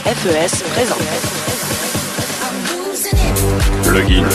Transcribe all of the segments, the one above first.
FES présente. Plugin.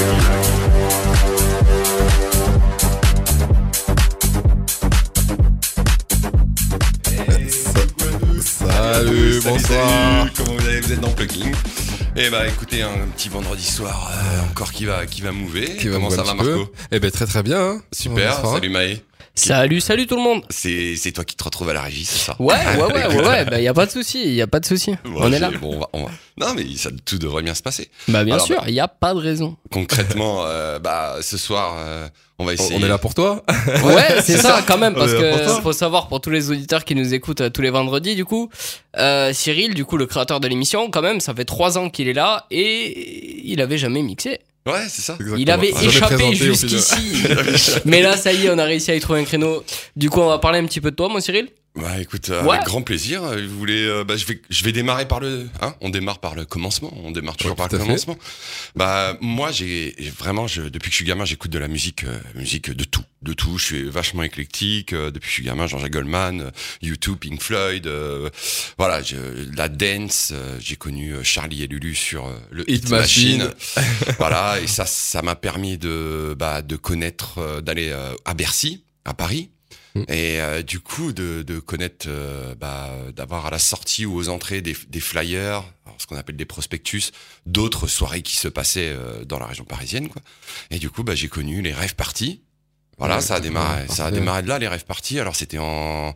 Salut, bonsoir. Salut, comment vous allez? Vous êtes dans Plugin. Eh bah écoutez, un petit vendredi soir encore qui va mouver. Comment ça va, Marco? Eh ben très bien. Hein. Super, salut Maë. Salut tout le monde. C'est toi qui te retrouves à la régie, c'est ça? Ouais, bah y a pas de souci, Bon, on est là. Bon, on va. Non mais tout devrait bien se passer. Bah bien Alors, sûr, y a pas de raison. Concrètement, ce soir, on va essayer. On est là pour toi. Ouais, c'est ça quand même, parce On est là pour que toi. faut savoir pour tous les auditeurs qui nous écoutent tous les vendredis, du coup, Cyril, du coup le créateur de l'émission, quand même, ça fait 3 ans qu'il est là et il avait jamais mixé. Ouais, c'est ça. Exactement. Il avait Jamais échappé présenté au final. jusqu'ici. Mais là, ça y est, on a réussi à y trouver un créneau. Du coup, on va parler un petit peu de toi, mon Cyril. Bah écoute, Ouais. avec grand plaisir. Vous voulez, je vais démarrer par le, on démarre par le commencement. On démarre toujours Ouais, par tout le à fait. commencement. Bah moi, j'ai vraiment, depuis que je suis gamin, j'écoute de la musique de tout. Je suis vachement éclectique. Depuis que je suis gamin, Jean-Jacques Goldman, YouTube, Pink Floyd, voilà, la dance. J'ai connu Charlie et Lulu sur le Hit Machine. Voilà, et ça m'a permis de connaître, d'aller à Bercy, à Paris. Et du coup de connaître d'avoir à la sortie ou aux entrées des flyers, alors ce qu'on appelle des prospectus, d'autres soirées qui se passaient dans la région parisienne, quoi. Et du coup j'ai connu les rave parties. Voilà, Ouais, ça a démarré parfait. de là, les rave parties. Alors c'était en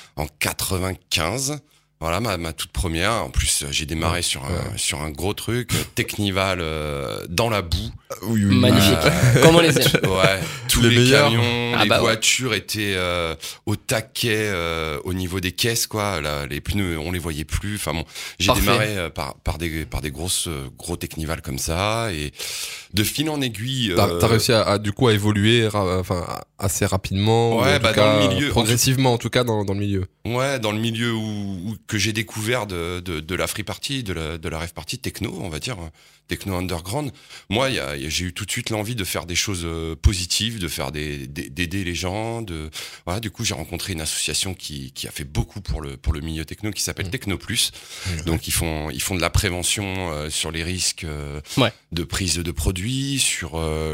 95. Voilà, ma toute première. En plus, j'ai démarré sur un gros truc, Technival, dans la boue. Oui. Magnifique. Comment les aime. Ouais, tous Les les meilleurs. camions, Ah les bah ouais. voitures étaient au taquet au niveau des caisses, quoi. Là, les pneus, on les voyait plus. Enfin bon, j'ai Parfait. démarré par des gros Technival comme ça, et de fil en aiguille. T'as réussi à du coup à évoluer assez rapidement. Ouais, ou en tout dans cas, le milieu. progressivement en tout cas dans le milieu. Ouais, dans le milieu que j'ai découvert de la free party, de la rave party techno, on va dire, techno underground. Moi, j'ai eu tout de suite l'envie de faire des choses positives, de faire d'aider les gens. Voilà, du coup, j'ai rencontré une association qui a fait beaucoup pour le milieu techno, qui s'appelle Techno Plus. Donc, ils font de la prévention sur les risques de prise de produits, sur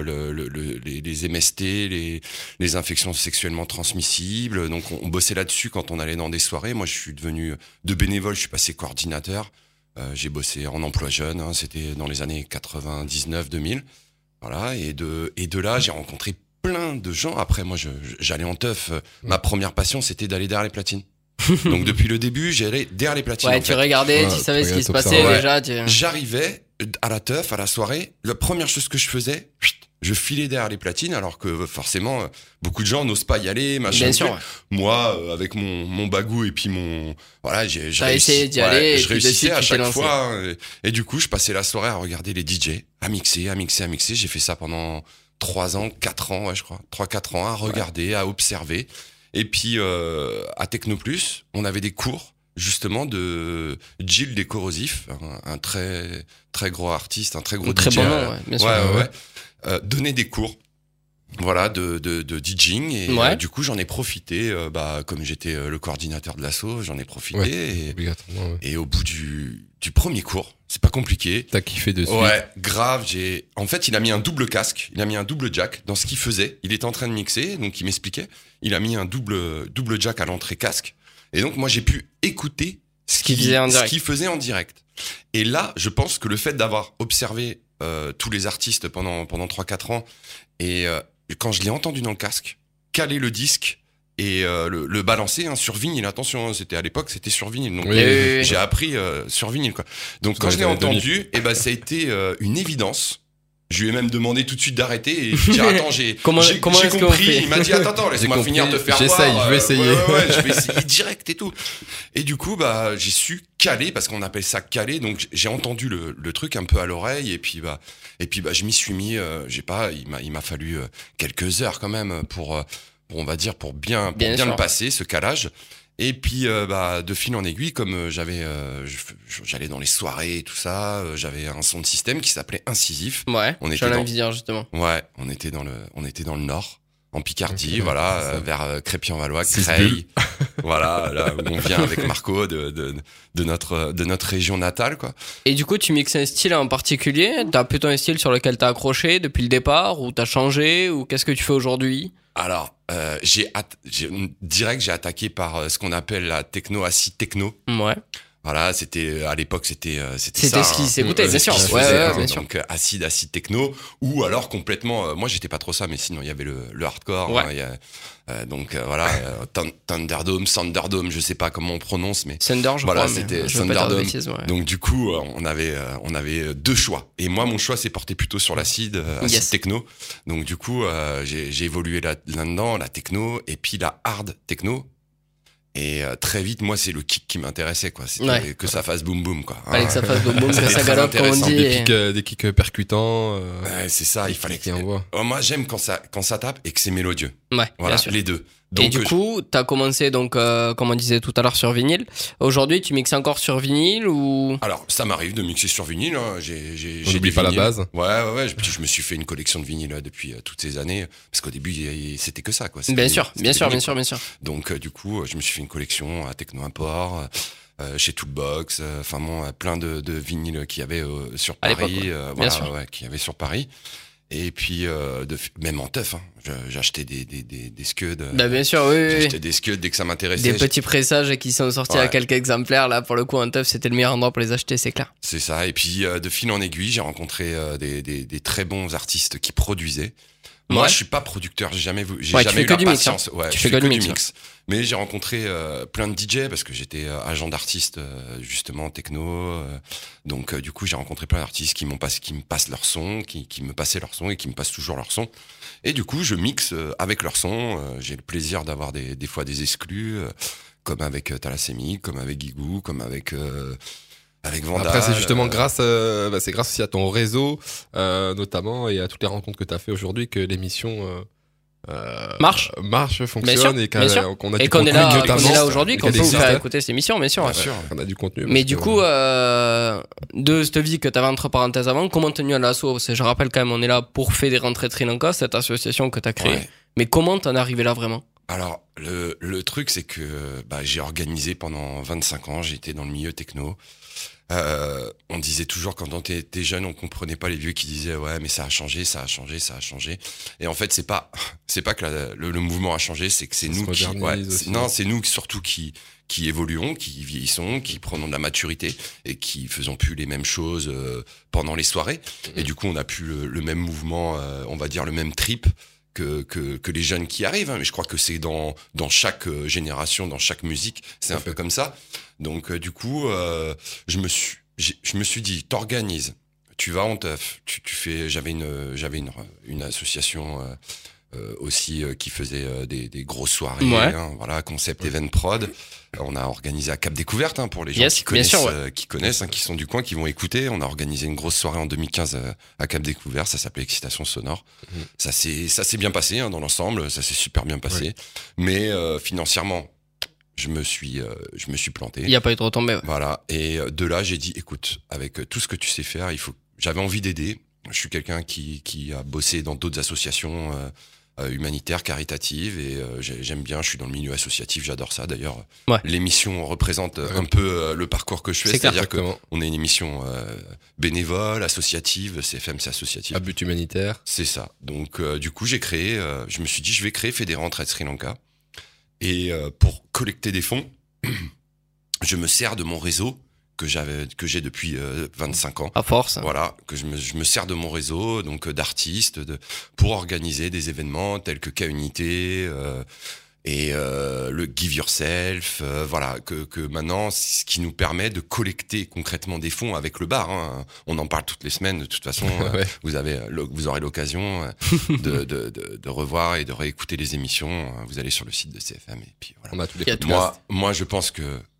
les MST, les infections sexuellement transmissibles. Donc, on bossait là-dessus quand on allait dans des soirées. Moi, je suis devenu de bénévole, je suis passé coordinateur. J'ai bossé en emploi jeune, c'était dans les années 99-2000. Voilà, et de là, j'ai rencontré plein de gens. Après, moi, j'allais en teuf. Ma première passion, c'était d'aller derrière les platines. Donc, depuis le début, j'allais derrière les platines. Ouais, en tu fait. regardais, Ouais, tu savais ce qui se passait t'observais. déjà. J'arrivais à la teuf, à la soirée. La première chose que je faisais, je filais derrière les platines, alors que forcément, beaucoup de gens n'osent pas y aller, machin. Bien sûr, ouais. Moi, avec mon bagou et puis voilà, T'as essayé d'y aller, et je puis de réussissais suite, à tu t'es chaque lancé. fois. Et du coup, je passais la soirée à regarder les DJ, à mixer. J'ai fait ça pendant 3 ans, 4 ans, ouais, je crois. 3-4 ans, à regarder, à observer. Et puis, à Techno Plus, on avait des cours, justement, de Gilles des Corrosifs, un très, très gros artiste, un très gros Très DJ. bon nom, ouais, bien sûr. Donner des cours. Voilà, de DJing, et Ouais. du coup j'en ai profité, comme j'étais le coordinateur de l'asso, j'en ai profité, Ouais. Obligatoirement. Ouais. et au bout du premier cours, c'est pas compliqué. T'as kiffé de suite. Ouais, grave, en fait, il a mis un double casque, il a mis un double jack dans ce qu'il faisait. Il était en train de mixer, donc il m'expliquait. Il a mis un double jack à l'entrée casque. Et donc, moi, j'ai pu écouter ce qu'il faisait en direct. qu'il faisait en direct. Et là, je pense que le fait d'avoir observé tous les artistes pendant 3-4 ans, et quand je l'ai entendu dans le casque, caler le disque et le balancer sur vinyle. Attention, à l'époque, c'était sur vinyle. Donc, Oui. j'ai appris sur vinyle, quoi. Donc, quand Dans je les l'ai années 2000. entendu, ça a été une évidence. Je lui ai même demandé tout de suite d'arrêter et de dire attends, Comment j'ai est-ce qu'on compris. fait Il m'a dit attends, laisse-moi compris, finir de faire j'essaye, voir. je vais essayer. Ouais, je vais essayer direct et tout. Et du coup, j'ai su caler, parce qu'on appelle ça caler. Donc j'ai entendu le truc un peu à l'oreille, et puis je m'y suis mis. Il m'a fallu quelques heures quand même pour on va dire pour bien sûr. le passer, ce calage. Et puis de fil en aiguille, comme j'allais dans les soirées et tout ça, j'avais un son de système qui s'appelait Incisif. Ouais, On était j'allais dans- envie de dire justement. Ouais, on était dans le nord, en Picardie, Ok, voilà, ça. vers Crépy-en-Valois, Six Creil, bulles. voilà, là où on vient avec Marco de notre région natale, quoi. Et du coup, tu mixes un style en particulier? T'as plutôt un style sur lequel t'as accroché depuis le départ, ou t'as changé, ou qu'est-ce que tu fais aujourd'hui? Alors, direct, j'ai attaqué par ce qu'on appelle la techno acid techno. Ouais. Voilà, c'était à l'époque, c'était C'était ça, ce qui hein. s'écoutait, Ouais, bien C'est sûr. ce qui se Ouais, faisait, ouais, hein. bien sûr. Donc acid techno, ou alors complètement. Moi, j'étais pas trop ça, mais sinon il y avait le hardcore. Ouais. Hein, donc voilà, Thunderdome, Sanderdome, je sais pas comment on prononce, mais Thunder, je voilà, crois. mais c'était je veux pas dire de Thunderdome. bêtises, ouais. donc du coup, on avait deux choix. Et moi, mon choix s'est porté plutôt sur l'acid, acid Yes. techno. Donc du coup, j'ai évolué là-dedans, la techno, et puis la hard techno. Et très vite, moi, c'est le kick qui m'intéressait, quoi. C'était Ouais. que ça fasse boum boum, quoi. Fallait que ça fasse boum boum, que C'était ça très galope, comme on intéressant. dit. Des kicks percutants. Ouais, c'est ça, il fallait qui envoient. Moi, j'aime quand ça tape et que c'est mélodieux. Ouais, Voilà, bien sûr. les deux. Et du coup, t'as commencé donc, comme on disait tout à l'heure, sur vinyle. Aujourd'hui, tu mixes encore sur vinyle ou? Alors, ça m'arrive de mixer sur vinyle. Hein. J'ai On n'oublie des pas la vinyles. base. Ouais. Puis je me suis fait une collection de vinyles depuis toutes ces années. Parce qu'au début, c'était que ça, quoi. C'était Bien sûr, c'était bien des sûr, bien vinyles, sûr, quoi. bien sûr. Donc, du coup, je me suis fait une collection à Techno Import, chez Toolbox, enfin bon, plein de vinyles qu'il y avait sur À Paris. l'époque, ouais. Voilà, sûr. ouais, qu'il y avait sur Paris. Et puis, même en teuf, hein. J'achetais des scuds. Bah, bien sûr, oui, oui, oui. J'achetais des scuds dès que ça m'intéressait. Des petits pressages qui sont sortis à Ouais. quelques exemplaires. Là, pour le coup, en teuf, c'était le meilleur endroit pour les acheter, c'est clair. C'est ça. Et puis, de fil en aiguille, j'ai rencontré des très bons artistes qui produisaient. Moi, Ouais. je suis pas producteur. J'ai jamais tu jamais fais eu que la du mix, patience. Ouais, Tu je fais fais que que du du mix, mix. Mais j'ai rencontré plein de DJ parce que j'étais agent d'artiste justement techno. Donc, du coup, j'ai rencontré plein d'artistes qui me passent leur son, qui me passaient leur son et qui me passent toujours leur son. Et du coup, je mixe avec leur son. J'ai le plaisir d'avoir des fois des exclus, comme avec Thalassémie, comme avec Guigou, comme avec Vandal. Après, c'est justement grâce aussi à ton réseau, notamment, et à toutes les rencontres que tu as fait aujourd'hui que l'émission Marche, fonctionne et bien sûr. qu'on a Et du qu'on est contenu, là, notamment, qu'on est là aujourd'hui, et qu'on peut qu'elle vous faire existe. écouter cette émission, bien sûr. Bien ouais. sûr. On a du contenu. Mais parce du que- coup, de cette vie que tu avais entre parenthèses avant, comment t'es venu à l'asso? Je rappelle quand même, on est là pour fédérer Rentrée Sri Lanka, cette association que tu as créée. Ouais. Mais comment t'en es arrivé là vraiment? Alors, le truc, c'est que j'ai organisé pendant 25 ans, j'étais dans le milieu techno. On disait toujours, quand on était jeune, on comprenait pas les vieux qui disaient ouais, mais ça a changé. Et en fait, c'est pas que le mouvement a changé, c'est que c'est Ça nous se qui, modernise aussi. non, c'est nous surtout qui évoluons, qui vieillissons, qui prenons de la maturité et qui faisons plus les mêmes choses pendant les soirées. Et du coup, on a plus le même mouvement, on va dire le même trip que les jeunes qui arrivent, hein. Mais je crois que c'est dans chaque génération, dans chaque musique, c'est un peu comme ça. Donc du coup, je me suis dit, t'organises, tu vas en teuf, tu fais. J'avais une association aussi qui faisait des grosses soirées, Ouais. hein, voilà, concept event prod. On a organisé à Cap Découverte, hein, pour les gens Yes, qui bien connaissent, sûr, ouais. qui connaissent, hein, qui sont du coin, qui vont écouter. On a organisé une grosse soirée en 2015 à Cap Découverte. Ça s'appelait Excitation Sonore. Ça s'est bien passé, hein, dans l'ensemble. Ça s'est super bien passé. Ouais. Mais financièrement, je me suis planté. Il n'y a pas eu de retombée. Ouais. Voilà. Et de là, j'ai dit, écoute, avec tout ce que tu sais faire, j'avais envie d'aider. Je suis quelqu'un qui a bossé dans d'autres associations humanitaires, caritatives, et j'aime bien. Je suis dans le milieu associatif, j'adore ça. D'ailleurs, Ouais. l'émission représente un peu le parcours que je fais. C'est clair. C'est-à-dire Exactement. qu'on est une émission bénévole, associative. CFM, c'est associatif. À but humanitaire. C'est ça. Donc, du coup, je me suis dit, je vais créer Fédérant Trade Sri Lanka. Et pour collecter des fonds, je me sers de mon réseau que j'ai depuis 25 ans. À force. Voilà, que je me sers de mon réseau, donc d'artistes, pour organiser des événements tels que K-Unité et le Give Yourself, voilà, que maintenant, c'est ce qui nous permet de collecter concrètement des fonds avec le bar, hein. On en parle toutes les semaines, de toute façon. Ouais. Vous aurez l'occasion de revoir et de réécouter les émissions. Vous allez sur le site de CFM et puis voilà. On a tous les Il y a tout. Moi, je pense que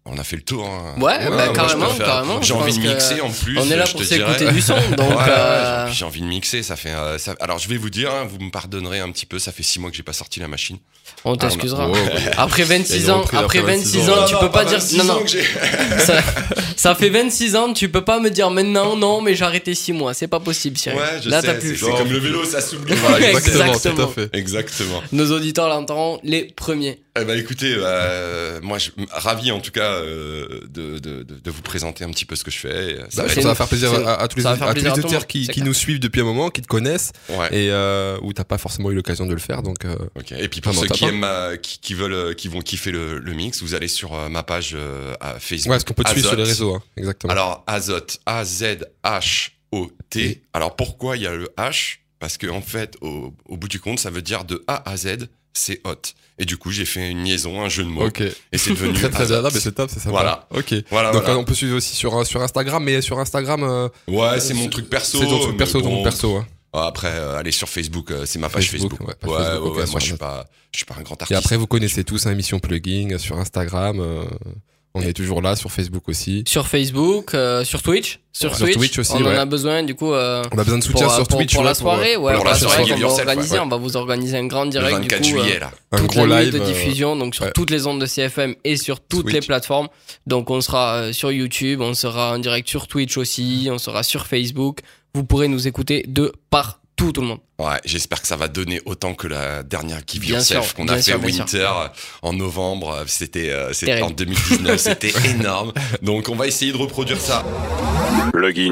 On a fait le tour. Hein. Ouais, bah, moi, carrément, je peux faire- carrément. J'ai je envie pense de que mixer en plus. On est là je pour te s'écouter dirais. du son, donc. Ouais, j'ai envie de mixer. Ça fait. Alors, je vais vous dire, hein, vous me pardonnerez un petit peu. Ça fait 6 mois que j'ai pas sorti la machine. On t'excusera. Oh, Après 26 ans, après 26 ans, ans, tu peux pas dire. Non. que j'ai. Ça fait 26 ans, tu peux pas me dire maintenant, non, mais j'ai arrêté 6 mois. C'est pas possible, Cyril. Ouais, je Là, sais. t'as plus. C'est comme le vélo, ça s'oublie. Voilà, exactement, Exactement. tout à fait. Exactement. Nos auditeurs l'entendront les premiers. Eh ben, écoutez, moi, ravi en tout cas de vous présenter un petit peu ce que je fais. Ça va Ça être- va faire plaisir à tous les ça va faire plaisir à tout le auditeurs monde, qui c'est clair. nous suivent depuis un moment, qui te connaissent Ouais. et où t'as pas forcément eu l'occasion de le faire. Donc, Ok. Et puis pour Vraiment, ceux t'as qui pas. aiment, qui veulent, qui vont kiffer le mix, vous allez sur ma page à Facebook. ouais, est-ce qu'on peut te suivre sur Azote. les réseaux, hein, exactement. Alors Azote, A-Z-H-O-T. Alors pourquoi il y a le H? Parce que en fait, au bout du compte, ça veut dire de A à Z, c'est hot. Et du coup, j'ai fait une liaison, un jeu de mots, Ok. et c'est devenu Très très bien. Azote. Non, mais c'est top, c'est sympa. Voilà. Ok. Voilà, Donc voilà. on peut suivre aussi sur Instagram, mais sur Instagram. Ouais, c'est mon truc perso. C'est ton truc perso, mais bon, ton perso. Hein. Après, allez sur Facebook, c'est ma page Facebook. Facebook, ouais, Ouais, page Facebook, ouais, ok, moi sur je suis pas un grand Et artiste. après, vous connaissez tous émission Plugging sur Instagram. On est toujours là sur Facebook aussi. Sur Facebook, sur Twitch. Sur Sur Twitch, Twitch aussi, on en ouais. a besoin, du coup. On a besoin de soutien sur Twitch. pour là, la soirée, ouais, pour pour la la soirée soirée qu'on Give va Yourself, organiser, ouais. on va vous organiser un grand Le direct 24 du coup, juillet là. un toute gros la nuit live de diffusion, donc sur ouais. toutes les ondes de CFM et sur toutes Twitch. les plateformes. Donc on sera sur YouTube, on sera en direct sur Twitch aussi, on sera sur Facebook. Vous pourrez nous écouter de partout, tout le monde. Ouais, j'espère que ça va donner autant que la dernière Give Bien Yourself sûr, qu'on a bien fait sûr, bien Winter en novembre. C'était Terrible. en 2019, c'était énorme. Donc on va essayer de reproduire ça. Login.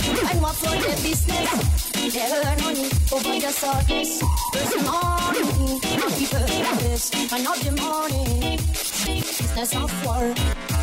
and what for the business. They earn money over your surface. There's money, happy purpose, and not the money. Business of war.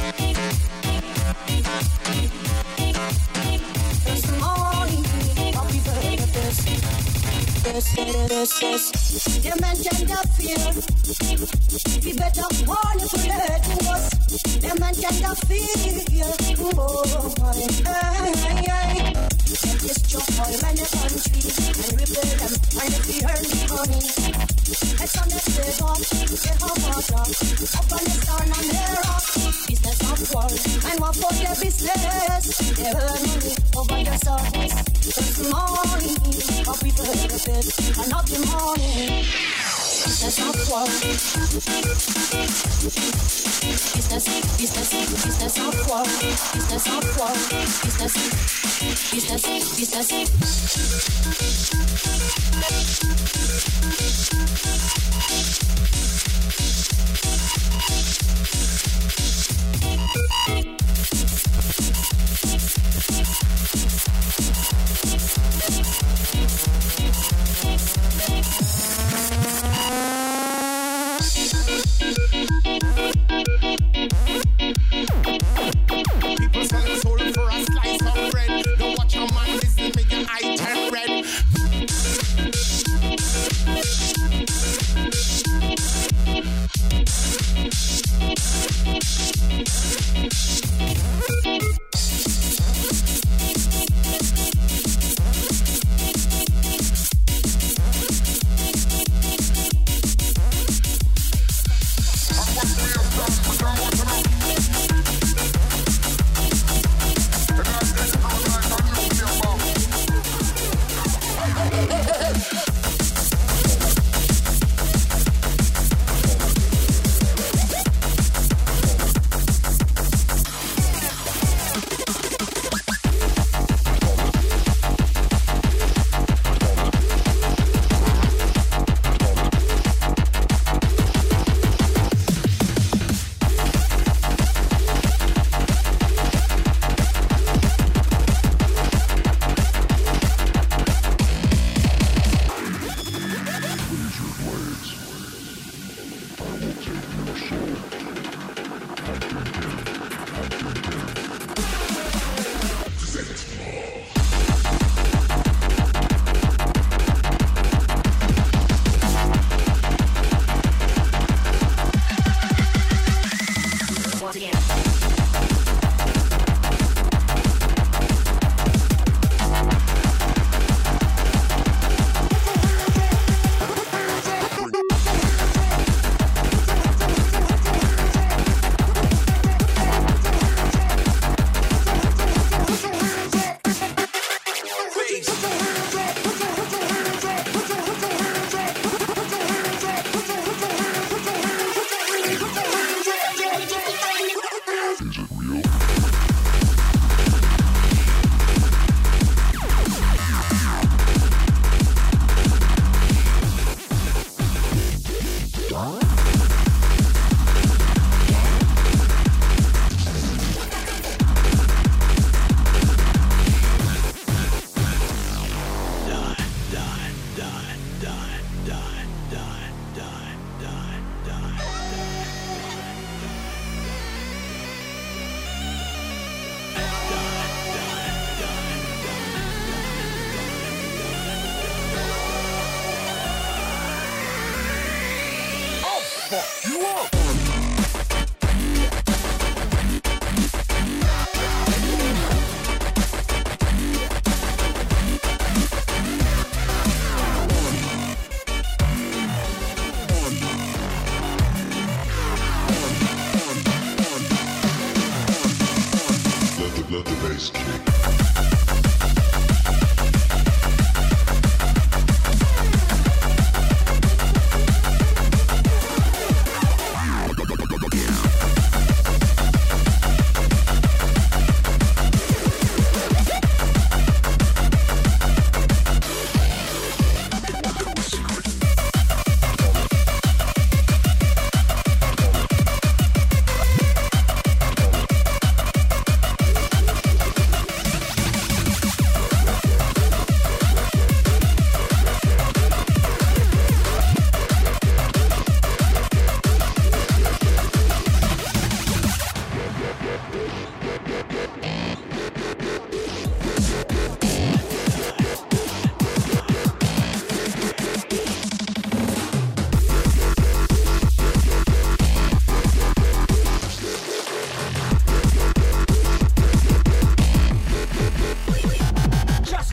There's money, happy purpose. Yes. The men can fear. We better warn you to let us. The men can fear. Oh, hey. Destroy many countries and rebuild them, and if we earn the money, let's on the save up, get our water, Afghanistan and Iraq. Business of war, and what for the business? They earn money over your service. There's money, but we purpose, and not the money. Business of war. Business of war. Business of war. Business. People selling soul for a slice of bread. Don't watch your man, this is make your eye turn red.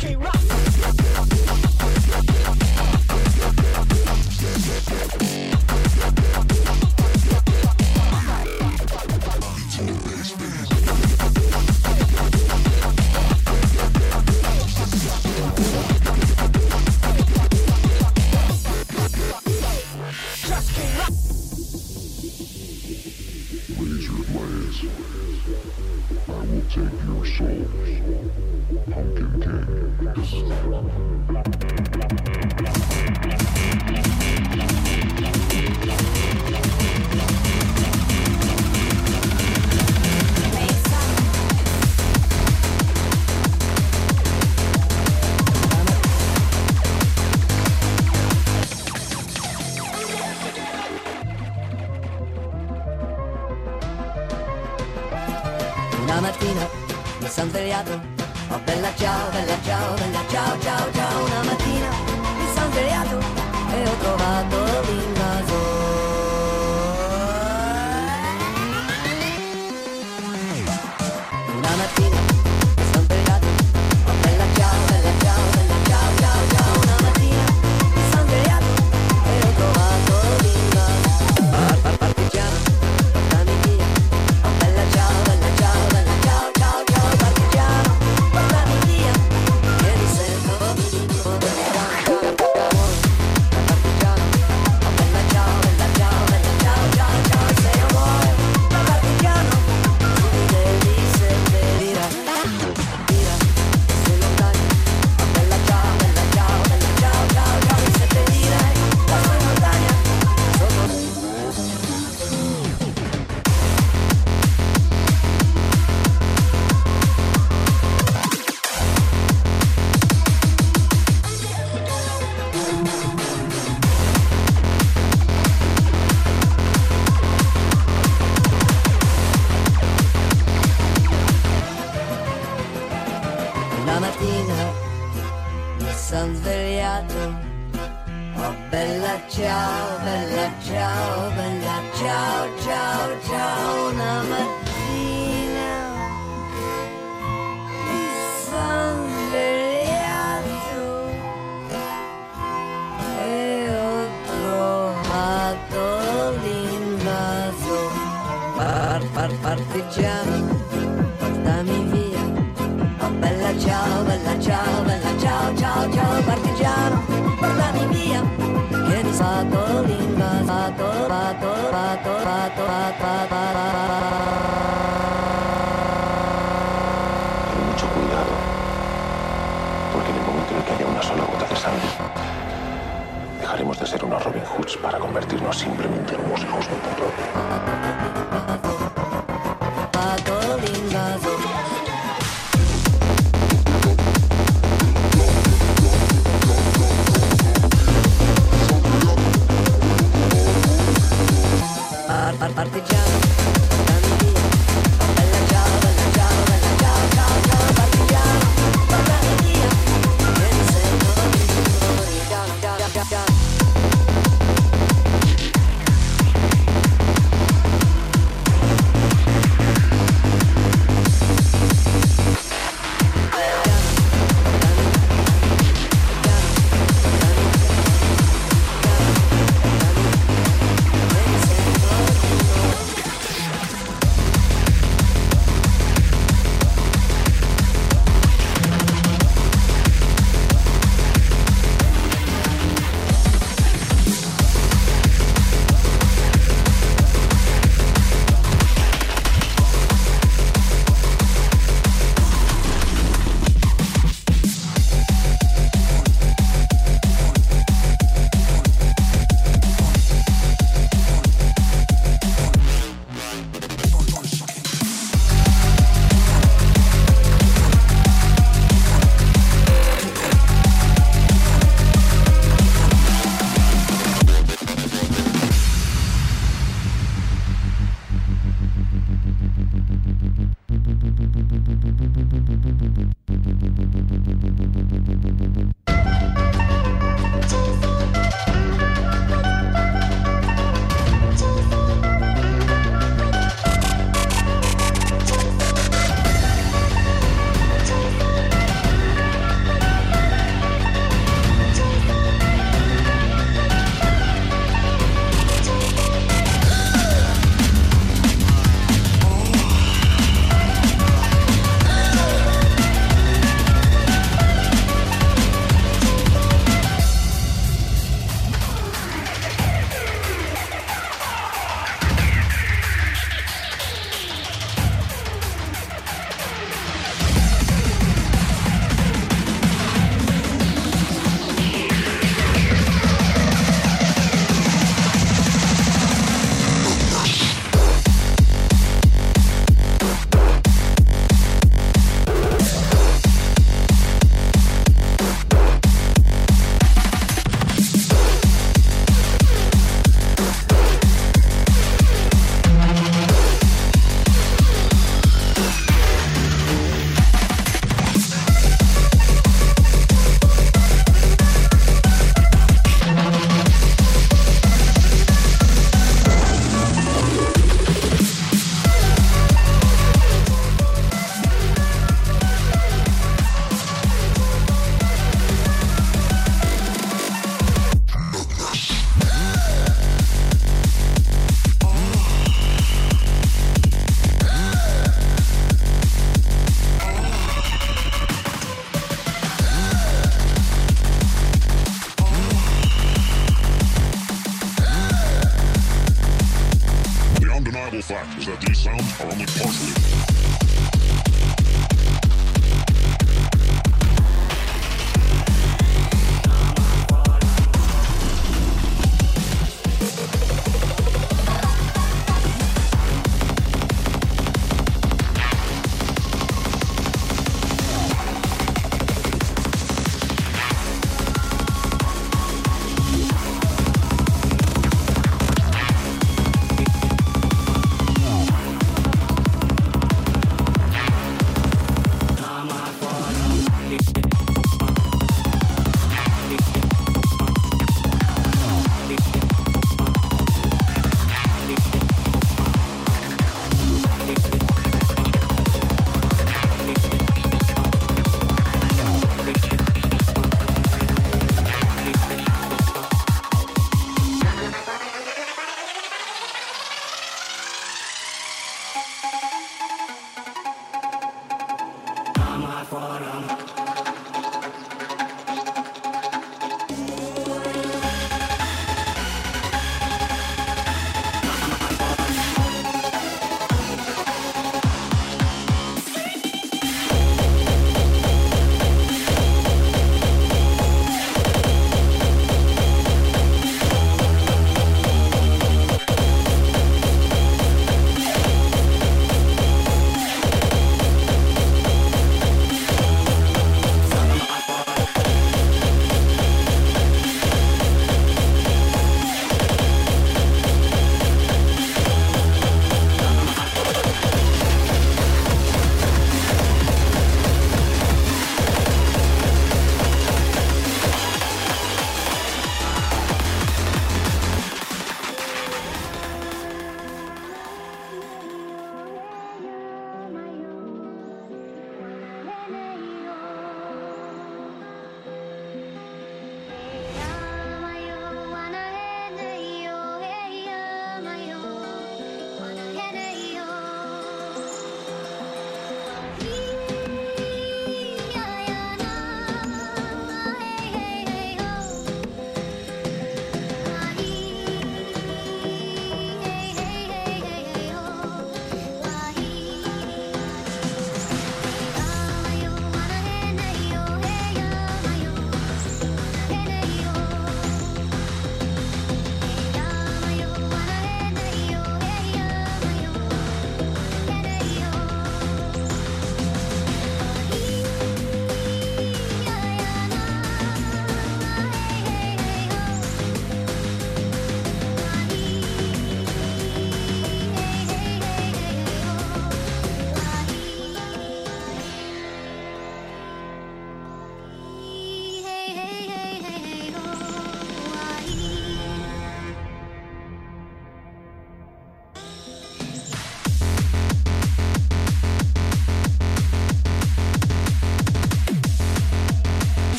Una mattina mi son svegliato, oh bella ciao, bella ciao, bella ciao, ciao, ciao. Una mattina mi son svegliato e ho trovato l'invaso. Una mattina mi son svegliato, oh bella ciao, bella ciao, bella ciao, ciao, ciao. Una mattina mi son svegliato e ho trovato l'invaso. Partigiano, portami via, oh bella ciao, bella ciao, bella ciao, ciao, ciao. Partigiano, portami via, che mi sento partigiano, oh bella ciao, bella ciao, bella ciao, ciao, ciao. Sei amore, partigiano, tu mi devi seppellire, via, sei lontano, oh bella ciao, bella ciao, bella ciao, ciao, ciao. Mi seppellire, la sua montagna, sotto una mattina mi son svegliato, oh bella ciao, bella ciao, bella ciao, ciao, ciao. Una mattina mi son svegliato e ho trovato l'invaso. Partigiano, portami via, oh bella ciao, bella ciao, bella ciao, ciao, ciao. Partigiano, portami via, che mi fatto l'invaso, Ten mucho cuidado, porque en el momento en el que haya una sola gota de sangre, dejaremos de ser unos Robin Hoods para convertirnos simplemente en unos hijos de puta. l'invaso. Partigiano, portami via, oh bella ciao, bella ciao, bella ciao, ciao, ciao. Partigiano, portami via, che mi sento ciao, ciao, ciao, ciao.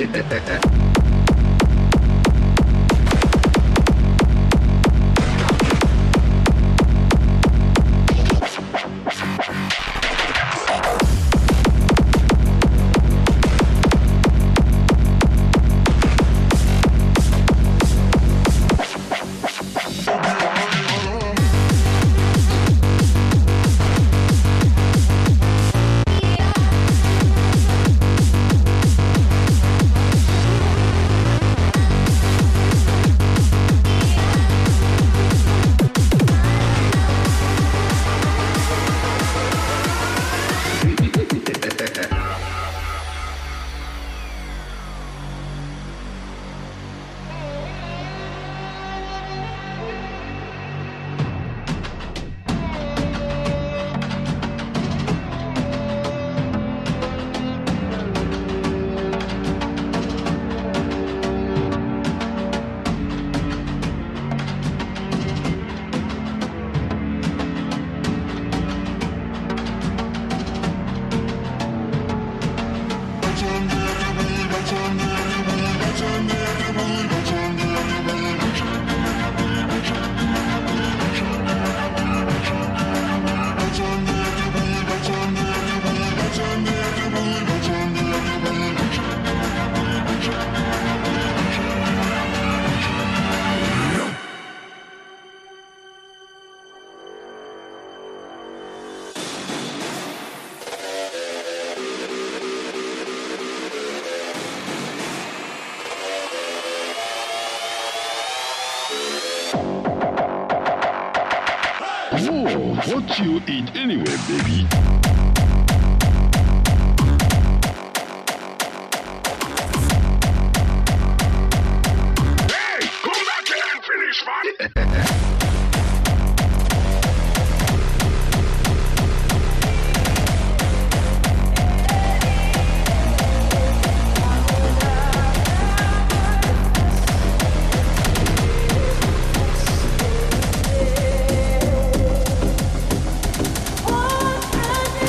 What you eat anyway, baby? Hey, come back here and finish, man! What can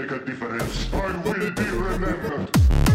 make a difference. I will be remembered.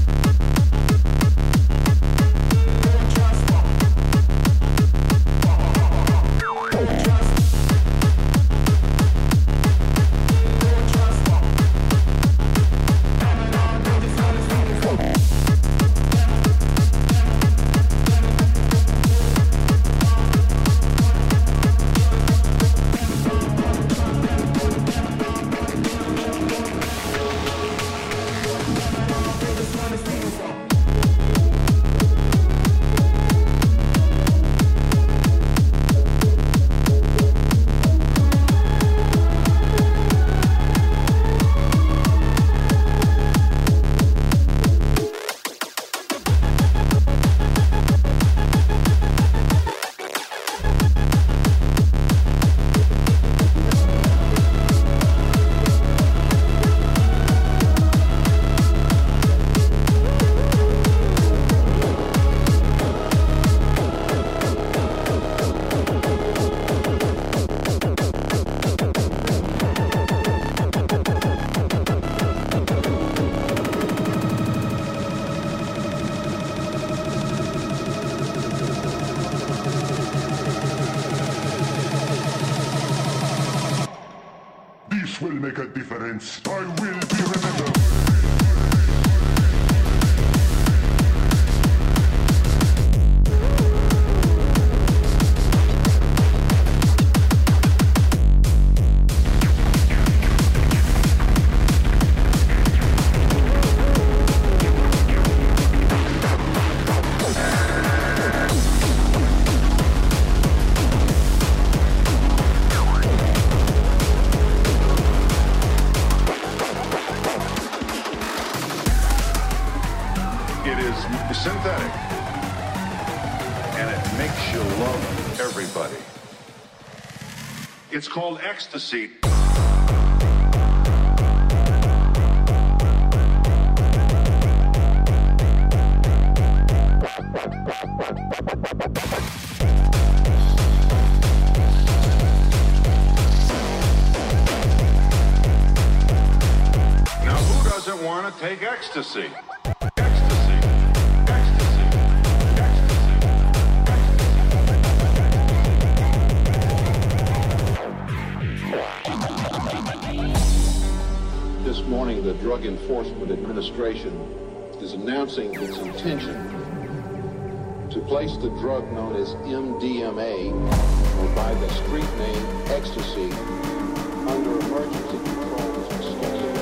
This will make a difference. I will be remembered. It is synthetic, and it makes you love everybody. It's called ecstasy. Now, who doesn't want to take ecstasy? This morning, the Drug Enforcement Administration is announcing its intention to place the drug known as MDMA, or by the street name ecstasy, under emergency control schedules.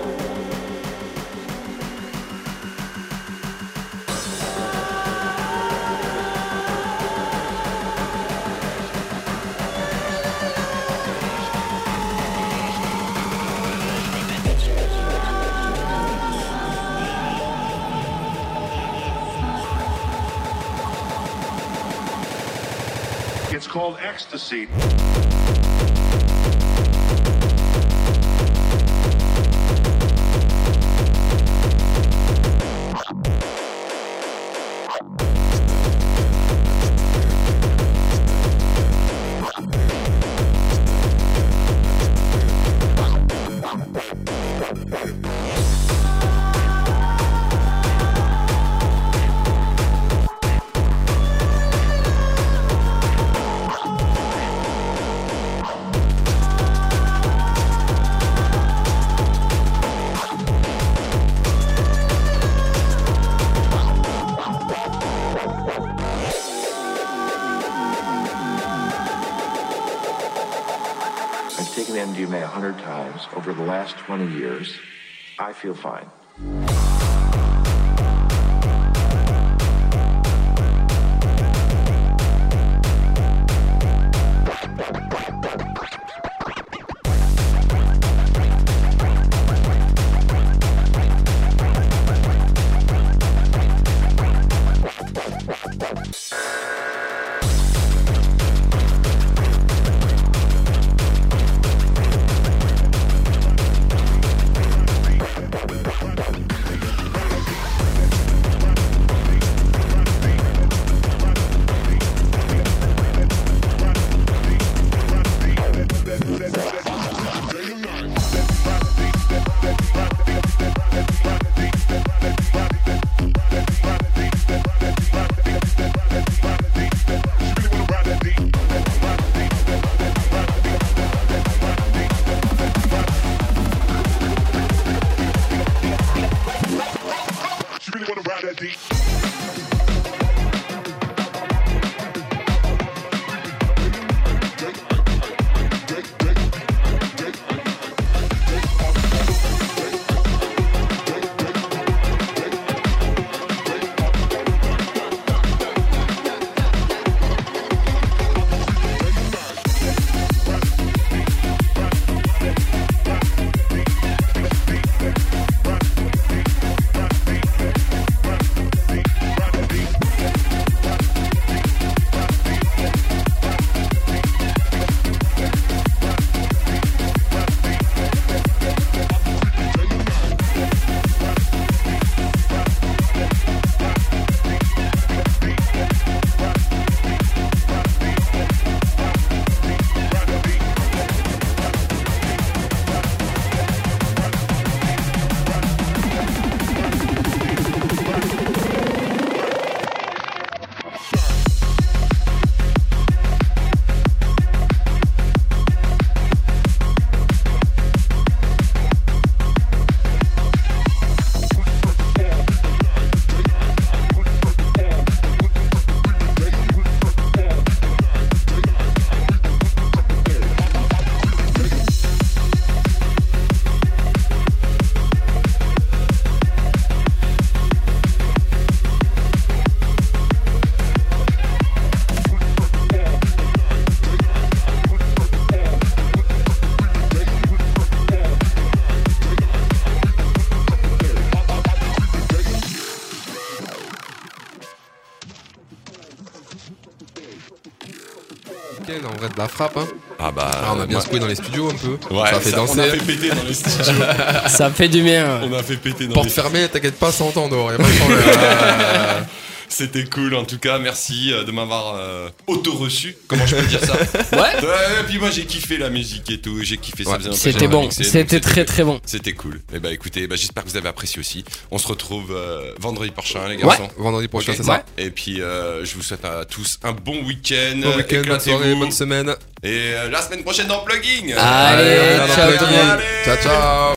It's called ecstasy. I've taken MDMA 100 times over the last 20 years. I feel fine. week-end, en vrai, de la frappe. Hein. Ah bah. On a bien secoué dans les studios un peu. Ouais, ça a fait danser. On a fait péter dans les studios. Ça fait du bien. On a fait péter dans Porte les fermée, t'inquiète pas, ça entend dehors. Y'a pas de problème. C'était cool en tout cas, merci de m'avoir auto-reçu, comment je peux dire ça. Ouais. Et puis moi j'ai kiffé la musique et tout, j'ai kiffé ça. Ouais. Faisait longtemps que C'était j'avais pas bon, mixé, donc c'était très très bon. C'était cool. Et bah écoutez, j'espère que vous avez apprécié aussi. On se retrouve vendredi prochain les garçons. Vendredi prochain, Ok. c'est ça. Et puis je vous souhaite à tous un bon week-end. Bon week-end, bonne éclatez-vous. soirée, bonne semaine. Et la semaine prochaine dans Plugging. Allez, à la ciao prochaine. tout le monde. Ciao, ciao.